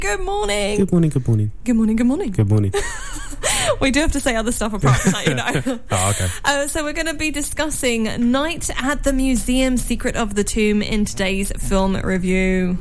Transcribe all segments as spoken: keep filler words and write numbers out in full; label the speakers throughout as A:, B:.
A: Good morning.
B: Good morning, good morning.
A: Good morning, good morning.
B: Good morning.
A: We do have to say other stuff apart from that, you know.
B: Oh, okay.
A: Uh, so we're going to be discussing Night at the Museum, Secret of the Tomb in today's film review.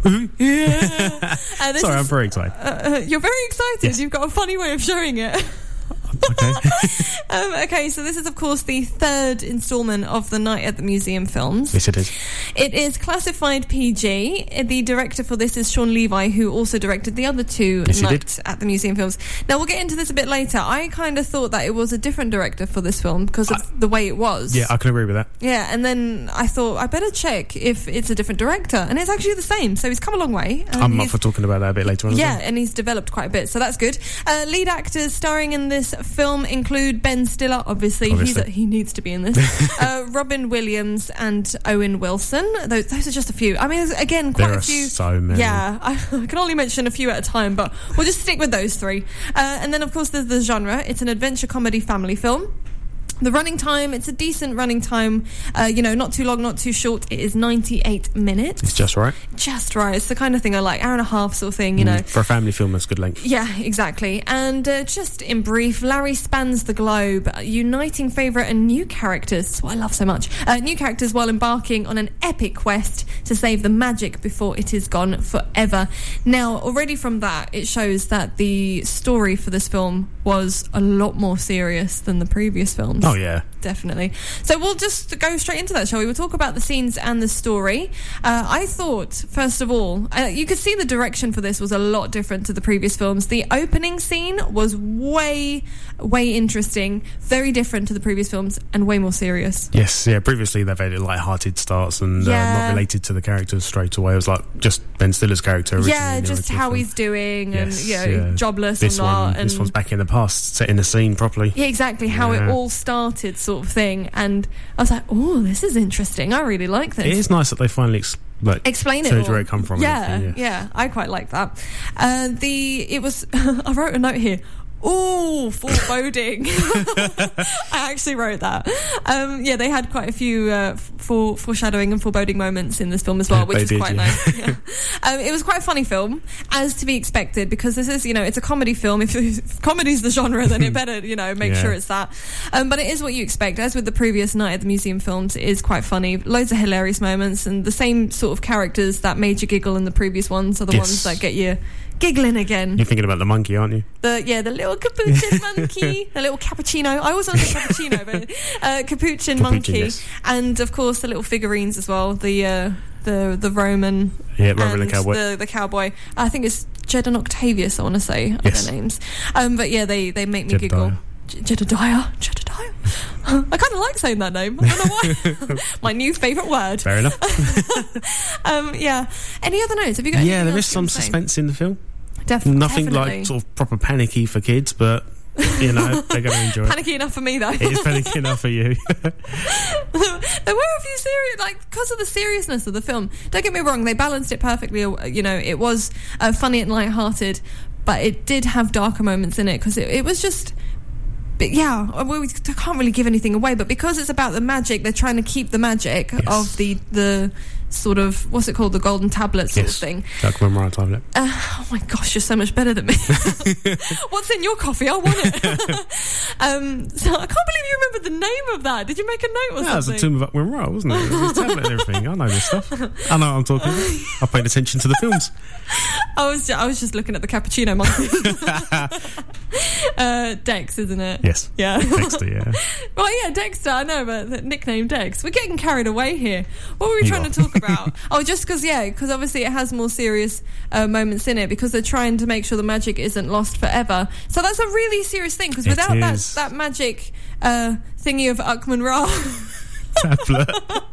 A: Yeah. Uh,
B: Sorry,
A: is,
B: I'm very excited.
A: Uh, you're very excited.
B: Yes.
A: You've got a funny way of showing it.
B: Okay.
A: um, okay, so this is, of course, the third instalment of the Night at the Museum films.
B: Yes, it is.
A: It is classified P G. The director for this is Sean Levi, who also directed the other two
B: yes,
A: Night at the Museum films. Now, we'll get into this a bit later. I kind of thought that it was a different director for this film because of I, the way it was.
B: Yeah, I can agree with that.
A: Yeah, and then I thought, I better check if it's a different director. And it's actually the same, so he's come a long way.
B: I'm up for talking about that a bit later on.
A: Yeah, and he's developed quite a bit, so that's good. Uh, lead actors starring in this film include Ben Stiller, obviously,
B: obviously.
A: He's a, he needs to be in this. uh, Robin Williams and Owen Wilson. Those, those are just a few. I mean, again, quite
B: there
A: a few.
B: Are so many.
A: Yeah, I, I can only mention a few at a time, but we'll just stick with those three. Uh, and then, of course, there's the genre. It's an adventure comedy family film. The running time, it's a decent running time, uh, you know, not too long, not too short. It is ninety-eight minutes.
B: It's just right.
A: Just right. It's the kind of thing I like, hour and a half sort of thing, you mm, know.
B: For a family film, that's good length.
A: Yeah, exactly. And uh, just in brief, Larry spans the globe, uniting favourite and new characters. That's what I love so much. Uh, new characters while embarking on an epic quest to save the magic before it is gone forever. Now, already from that, it shows that the story for this film was a lot more serious than the previous films.
B: Oh, yeah.
A: Definitely. So we'll just go straight into that, shall we? We'll talk about the scenes and the story. Uh, I thought, first of all, uh, you could see the direction for this was a lot different to the previous films. The opening scene was way, way interesting, very different to the previous films, and way more serious.
B: Yes, yeah. Previously, they've had light-hearted starts and
A: yeah.
B: uh, not related to the characters straight away. It was like just Ben Stiller's character originally.
A: Yeah, just how film. he's doing and,
B: yes,
A: you know,
B: yeah.
A: jobless
B: this
A: or not.
B: One,
A: and
B: this one's back in the past, setting the scene properly.
A: Yeah, exactly. How
B: yeah.
A: it all started, sort of thing. And I was like, oh, this is interesting. I really like this.
B: It is nice that they finally ex- like,
A: explain it
B: shows
A: all.
B: where it come from.
A: Yeah,
B: yeah,
A: yeah. I quite like that. Uh, the it was. I wrote a note here. Ooh, foreboding. I actually wrote that. Um, yeah, they had quite a few uh, fore, foreshadowing and foreboding moments in this film as well, which
B: they
A: was
B: did,
A: quite
B: yeah.
A: nice. Yeah. Um, it was quite a funny film, as to be expected, because this is, you know, it's a comedy film. If, if comedy's the genre, then it better, you know, make
B: yeah.
A: sure it's that. Um, but it is what you expect. As with the previous Night at the Museum films, it is quite funny. Loads of hilarious moments, and the same sort of characters that made you giggle in the previous ones are the
B: yes.
A: ones that get you giggling again.
B: You're thinking about the monkey, aren't you?
A: The yeah, the little capuchin monkey, the little cappuccino. I always want to say cappuccino, but uh, capuchin,
B: capuchin
A: monkey,
B: yes.
A: and of course the little figurines as well. The uh, the the Roman,
B: yeah, Roman
A: and
B: the cowboy.
A: The, the cowboy. I think it's Jed and Octavius. I want to say are
B: yes.
A: their names. Um, but yeah, they they make me
B: Jedediah.
A: giggle. Jedediah, Jedediah. I kind of like saying that name. I don't know why. My new favourite word.
B: Fair enough.
A: um, yeah. Any other notes? Have you got?
B: Yeah, there
A: else
B: is some suspense in the film.
A: Def-
B: Nothing
A: definitely.
B: like sort of proper panicky for kids, but you know they're going to enjoy it.
A: Panicky enough for me though.
B: It is panicky enough for you.
A: There were a few serious, like because of the seriousness of the film. Don't get me wrong; they balanced it perfectly. You know, it was uh, funny and light-hearted, but it did have darker moments in it because it, it was just. But yeah, we can't really give anything away, but because it's about the magic, they're trying to keep the magic
B: yes.
A: of the the sort of, what's it called, the golden tablet sort
B: yes.
A: of thing.
B: Dark Memory tablet.
A: Uh, oh my gosh, you're so much better than me. What's in your coffee? I want it. um, so I can't believe you remember the name of that. Did you make a note or
B: yeah,
A: something?
B: That was the Tomb of Uckman Ra, wasn't it? It was his tablet and everything. I know this stuff. I know what I'm talking about. I paid attention to the films.
A: I was ju- I was just looking at the cappuccino monkey. uh, Dex, isn't it?
B: Yes.
A: Yeah.
B: Dexter, yeah.
A: Well, yeah, Dexter, I know, but the nickname Dex. We're getting carried away here. What were we
B: You
A: trying
B: are.
A: to talk about? Oh, just because, yeah, because obviously it has more serious uh, moments in it because they're trying to make sure the magic isn't lost forever. So that's a really serious thing because without that, that magic uh, thingy of Uckman Ra...
B: Tablet.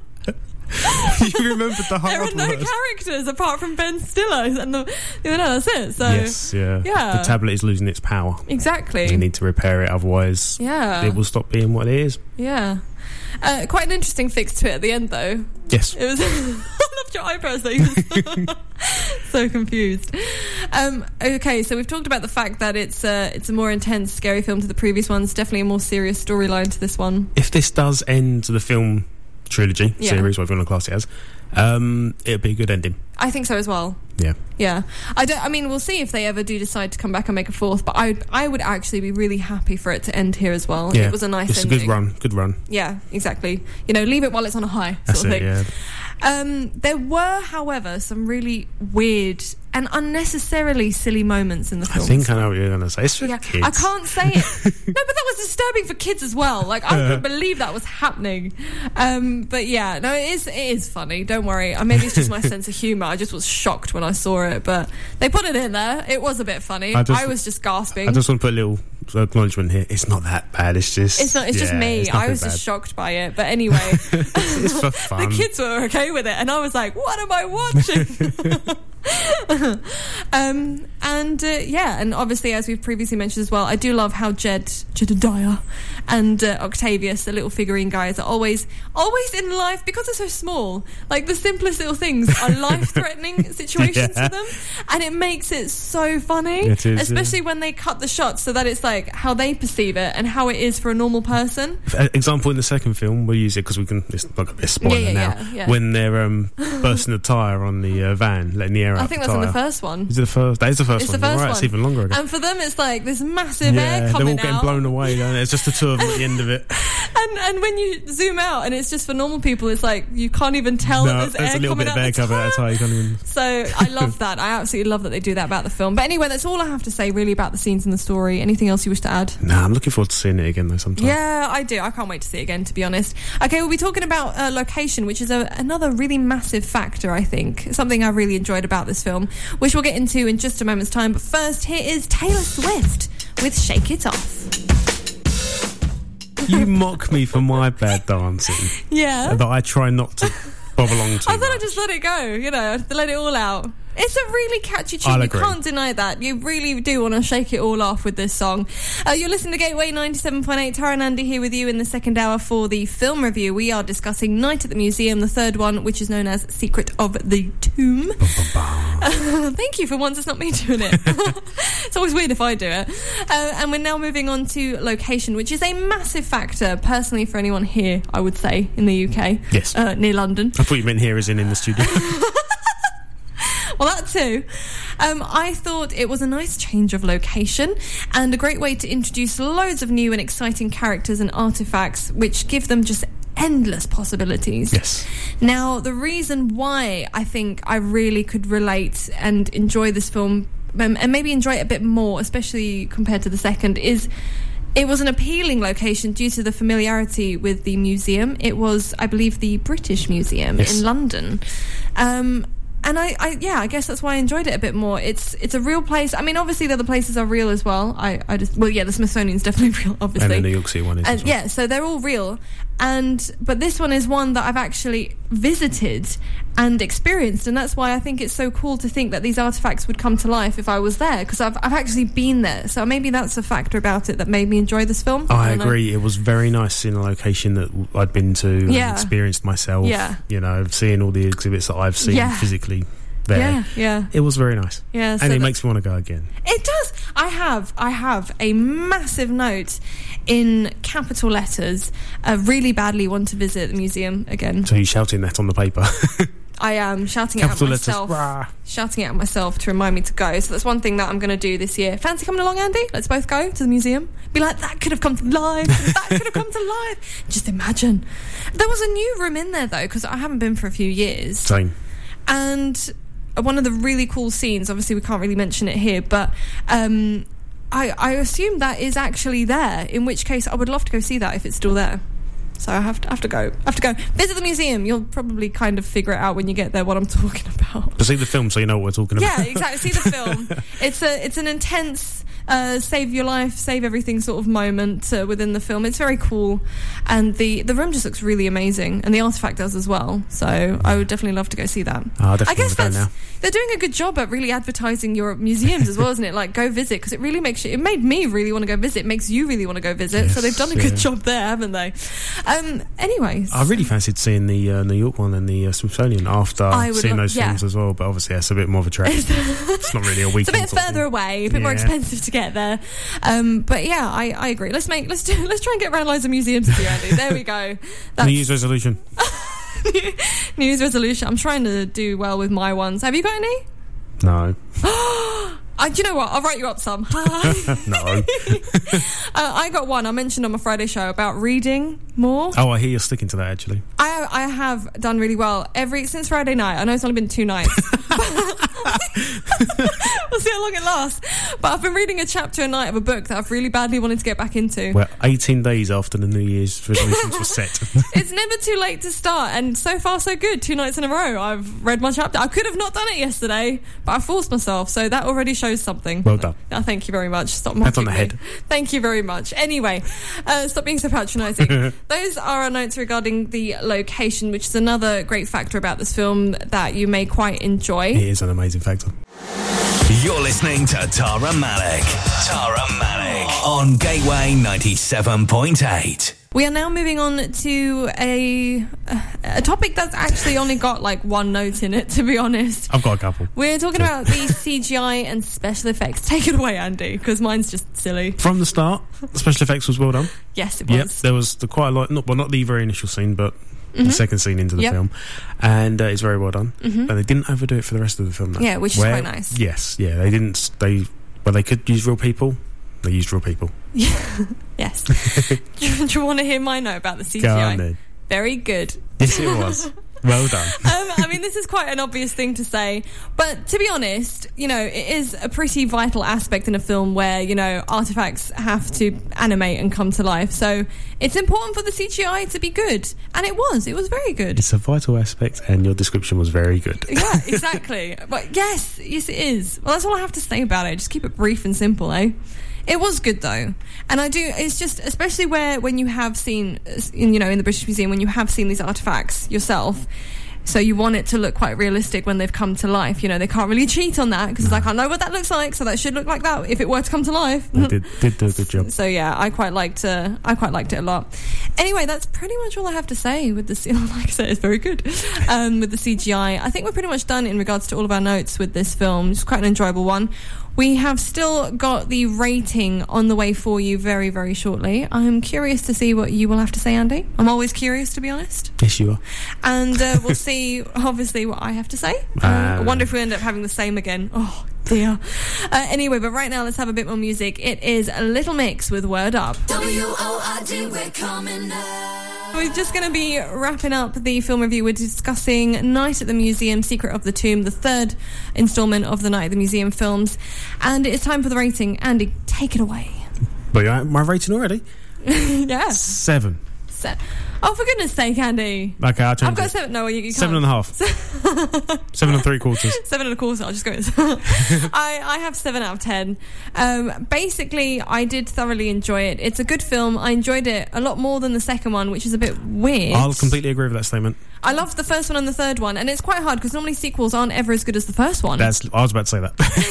B: You remembered the hard
A: There are no
B: word.
A: characters apart from Ben Stiller, and the, you know, that's it. So
B: yes, yeah.
A: yeah.
B: The tablet is losing its power.
A: Exactly.
B: You need to repair it, otherwise
A: yeah.
B: it will stop being what it is.
A: Yeah. Uh, quite an interesting fix to it at the end, though.
B: Yes.
A: It was. I loved your eyebrows, though. You were so confused. Um, okay, so we've talked about the fact that it's uh, it's a more intense, scary film to the previous ones. Definitely a more serious storyline to this one.
B: If this does end the film trilogy
A: Yeah.
B: series, whatever you want to class it as, Um, it'll be a good ending.
A: I think so as well.
B: Yeah.
A: Yeah. I don't. I mean, we'll see if they ever do decide to come back and make a fourth. But I, I would actually be really happy for it to end here as well.
B: Yeah.
A: It was a nice.
B: It's
A: ending.
B: a good run. Good run.
A: Yeah, exactly. You know, leave it while it's on a high, sort
B: That's
A: of
B: it,
A: thing.
B: yeah.
A: Um, there were, however, some really weird and unnecessarily silly moments in the film.
B: I think I know what you're going to say. It's for
A: Yeah,
B: kids.
A: I can't say it. No, but that was disturbing for kids as well. Like, I couldn't believe that was happening. Um, but yeah, no, it is. It is funny. Don't worry. Uh, maybe it's just my sense of humour. I just was shocked when I saw it, but they put it in there. It was a bit funny. I,
B: just,
A: I was just gasping.
B: I just want to put a little acknowledgement here. It's not that bad. It's just.
A: It's not. It's
B: yeah,
A: just me.
B: it's
A: I was
B: bad.
A: just shocked by it. But anyway,
B: it's for fun.
A: The kids were okay with it, and I was like, "What am I watching?" um, and uh, yeah, and obviously, as we've previously mentioned as well, I do love how Jed, Jedediah, and uh, Octavius, the little figurine guys, are always, always in life because they're so small. Like the simplest little things are life-threatening situations
B: Yeah.
A: for them, and it makes it so funny,
B: It is,
A: especially
B: yeah.
A: when they cut the shots so that it's like how they perceive it and how it is for a normal person.
B: For example, in the second film, we'll use it because we can. It's not going to be a spoiler
A: Yeah, yeah,
B: now.
A: yeah, yeah.
B: When they're um, bursting the tyre on the uh, van, letting the air out.
A: I think
B: the
A: that's in the
B: tyre.
A: first one.
B: Is it the first? That is the first
A: It's
B: one.
A: the first
B: You're right,
A: one.
B: it's even longer ago.
A: And for them, it's like this massive
B: yeah,
A: air
B: they're all
A: coming
B: getting
A: out.
B: blown away. Don't they? It's just the two of them at the end of it.
A: And and when you zoom out and it's just for normal people, it's like you can't even tell
B: no,
A: that there's,
B: there's
A: air
B: a little
A: coming
B: bit of
A: out
B: air
A: the
B: cover at a
A: tire.
B: time. You can't even.
A: So I love that. I absolutely love that they do that about the film. But anyway, that's all I have to say really about the scenes in the story. Anything else you wish to add?
B: Nah, I'm looking forward to seeing it again though sometime.
A: Yeah, I do. I can't wait to see it again, to be honest. Okay, we'll be talking about uh, location, which is a, another really massive factor, I think. Something I really enjoyed about this film, which we'll get into in just a moment's time. But first, here is Taylor Swift with Shake It Off.
B: You mock me for my bad dancing.
A: Yeah.
B: That I try not to bob along to.
A: I thought I'd just let it go, you know, let it all out. It's a really catchy tune.
B: I'll
A: You
B: agree.
A: can't deny that. You really do want to shake it all off with this song. Uh, you're listening to Gateway ninety-seven point eight. Tara and Andy here with you in the second hour for the film review. We are discussing Night at the Museum, the third one, which is known as Secret of the Tomb. Uh, thank you for once. It's not me doing it. It's always weird if I do it. Uh, and we're now moving on to location, which is a massive factor, personally, for anyone here, I would say, in the U K.
B: Yes.
A: Uh, near London.
B: I thought you meant here as in in the studio.
A: Well, that too. Um, I thought it was a nice change of location and a great way to introduce loads of new and exciting characters and artifacts, which give them just endless possibilities.
B: Yes.
A: Now, the reason why I think I really could relate and enjoy this film, um, and maybe enjoy it a bit more, especially compared to the second, is it was an appealing location due to the familiarity with the museum. It was, I believe, the British Museum
B: Yes.
A: in London. Um, and I, I, yeah, I guess that's why I enjoyed it a bit more. It's it's a real place. I mean, obviously the other places are real as well. I, I just, well, yeah, the Smithsonian's definitely real, obviously.
B: And the New York City one is.
A: And
B: as well.
A: yeah, so they're all real. And but this one is one that I've actually visited and experienced, and that's why I think it's so cool to think that these artifacts would come to life if I was there, because I've I've actually been there. So maybe that's a factor about it that made me enjoy this film.
B: I,
A: don't know.
B: agree. It was very nice in a location that I'd been to
A: Yeah.
B: and experienced myself.
A: Yeah.
B: You know, seeing all the exhibits that I've seen
A: Yeah.
B: physically there.
A: Yeah, yeah,
B: It was very nice.
A: yeah. So
B: and it
A: that-
B: makes me want to go again.
A: It does. I have. I have a massive note in capital letters. I really badly want to visit the museum again.
B: So you shouting that on the paper.
A: I am shouting
B: Capital
A: it at
B: letters.
A: myself.
B: Rah.
A: Shouting it at myself to remind me to go. So that's one thing that I'm going to do this year. Fancy coming along, Andy? Let's both go to the museum. Be like, that could have come to life. That could have come to life. Just imagine. There was a new room in there, though, because I haven't been for a few years.
B: Same.
A: And one of the really cool scenes, obviously we can't really mention it here, but um, I, I assume that is actually there, in which case I would love to go see that if it's still there. So I have to, have to go. I have to go. Visit the museum. You'll probably kind of figure it out when you get there what I'm talking about.
B: But see the film so you know what we're talking about.
A: Yeah, exactly. See the film. It's a it's an intense uh, save your life, save everything sort of moment uh, within the film. It's very cool, and the the room just looks really amazing, and the artifact does as well. So I would definitely love to go see that.
B: Oh, I definitely
A: I guess
B: want to go
A: that's
B: now.
A: they're doing a good job at really advertising your museums as well, isn't it? Like, go visit, because it really makes you, it made me really want to go visit. It makes you really want to go visit.
B: Yes,
A: so they've done a good
B: yeah.
A: job there, haven't they? Um. Anyways,
B: I really fancied seeing the uh, New York one and the uh, Smithsonian after
A: I would
B: seeing
A: love-
B: those
A: yeah.
B: films as well. But obviously that's a bit more of a trek. It's not really a weekend.
A: it's a bit
B: sort of
A: further
B: thing.
A: away, a bit more
B: Yeah.
A: expensive to get there. Um, but yeah, I, I agree. Let's make let's do let's try and get around loads of museums this year, Andy. There we go.
B: New Year's resolution.
A: New Year's resolution. I'm trying to do well with my ones. Have you got any?
B: No.
A: Uh, do you know what? I'll write you up some.
B: No.
A: uh, I got one I mentioned on my Friday show about reading more.
B: Oh, I hear you're sticking to that, actually.
A: I I have done really well every since Friday night. I know it's only been two nights. We'll see how long it lasts. But I've been reading a chapter a night of a book that I've really badly wanted to get back into.
B: Well, eighteen days after the New Year's resolutions were set.
A: It's never too late to start, and so far so good. Two nights in a row I've read my chapter. I could have not done it yesterday, but I forced myself, so that already shows something.
B: Well done.
A: Oh, thank you very much. Stop
B: Pat on
A: mocking
B: the
A: me.
B: head.
A: Thank you very much. Anyway, uh, stop being so patronising. Those are our notes regarding the location, which is another great factor about this film that you may quite enjoy.
B: It is an amazing factor.
C: You're listening to Tara Malik. Tara Malik on Gateway ninety-seven point eight.
A: We are now moving on to a a topic that's actually only got like one note in it, to be honest.
B: I've got a couple.
A: We're talking about the C G I and special effects. Take it away, Andy, because mine's just silly.
B: From the start, the special effects was well done.
A: Yes, it was.
B: Yep, there was the quite a lot, not, well, not the very initial scene, but
A: Mm-hmm.
B: the second scene into the
A: Yep.
B: film. And uh, it's very well done.
A: Mm-hmm.
B: But they didn't overdo it for the rest of the film, though.
A: Yeah, which is
B: Where-
A: quite nice.
B: Yes, yeah, they didn't, they, well, they could use real people. They used real people.
A: Yes. do, you, do you want to hear my note about the C G I?
B: Go on then.
A: Very good.
B: Yes, it was. Well done.
A: um, I mean, this is quite an obvious thing to say, but to be honest, you know, it is a pretty vital aspect in a film where, you know, artifacts have to animate and come to life. So it's important for the C G I to be good. And it was. It was very good.
B: It's a vital aspect, and your description was very good.
A: Yeah, exactly. But yes, yes, it is. Well, that's all I have to say about it. Just keep it brief and simple, eh? It was good though, and I do. It's just, especially where when you have seen, in, you know, in the British Museum, when you have seen these artifacts yourself, so you want it to look quite realistic when they've come to life. You know, they can't really cheat on that because it's like, I know what that looks like, so that should look like that if it were to come to life.
B: They did, did do a good job.
A: So yeah, I quite liked. Uh, I quite liked it a lot. Anyway, that's pretty much all I have to say with the. Like I said, it's very good. Um, with the C G I, I think we're pretty much done in regards to all of our notes with this film. It's quite an enjoyable one. We have still got the rating on the way for you very, very shortly. I'm curious to see what you will have to say, Andy. I'm always curious, to be honest.
B: Yes, you are.
A: And uh, we'll see, obviously, what I have to say. Uh, I wonder if we end up having the same again. Oh, dear. Uh, anyway, but right now, let's have a bit more music. It is a Little Mix with Word Up.
D: W O R D, we're coming up.
A: We're just going to be wrapping up the film review. We're discussing Night at the Museum, Secret of the Tomb, the third instalment of the Night at the Museum films. And it's time for the rating. Andy, take it away.
B: But you my rating already?
A: Yeah.
B: Seven.
A: Se- oh, for goodness sake, Andy.
B: Okay, I'll change
A: I've got
B: it.
A: seven. No, you, you can't.
B: Seven and a half. Seven and three quarters.
A: Seven and a quarter. I'll just go with I, I have seven out of ten. Um, basically, I did thoroughly enjoy it. It's a good film. I enjoyed it a lot more than the second one, which is a bit weird.
B: I'll completely agree with that statement.
A: I loved the first one and the third one, and it's quite hard because normally sequels aren't ever as good as the first one.
B: That's. I was about to say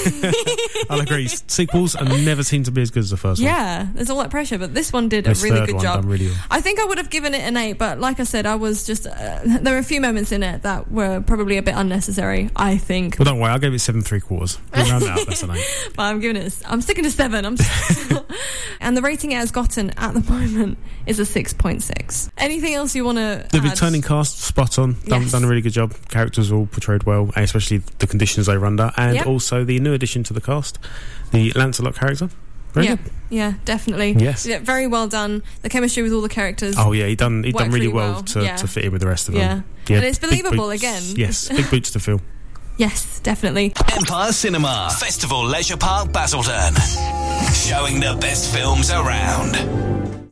B: that. I'll agree. Sequels are never seem to be as good as the first one.
A: Yeah, there's all that pressure, but this one did
B: This
A: a really
B: third
A: good
B: one
A: job.
B: done really well.
A: I think I would have given it an eight, but like I said, I was just uh, there were a few moments in it that were probably a bit unnecessary. I think.
B: Well, don't worry. I gave it seven and three quarters. We'll round that up. That's an eight.
A: But I'm giving it. I'm sticking to seven. I'm. And the rating it has gotten at the moment is a six point six. Anything else you want to?
B: The returning cast, spot on. Done,
A: Yes.
B: done a really good job. Characters all portrayed well, and especially the conditions they were under, and
A: Yep.
B: also the new addition to the cast, the Lancelot character. Very
A: yeah,
B: good.
A: yeah, definitely.
B: Yes.
A: Yeah, very well done. The chemistry with all the characters.
B: Oh yeah, he done he done
A: Worked
B: really
A: really
B: well,
A: well,
B: to,
A: yeah.
B: to fit in with the rest of
A: Yeah.
B: them. Yeah,
A: And it's
B: big
A: believable
B: boots.
A: again.
B: Yes, big boots to fill.
A: Yes, definitely.
C: Empire Cinema, Festival Leisure Park, Basildon. Showing the best films around.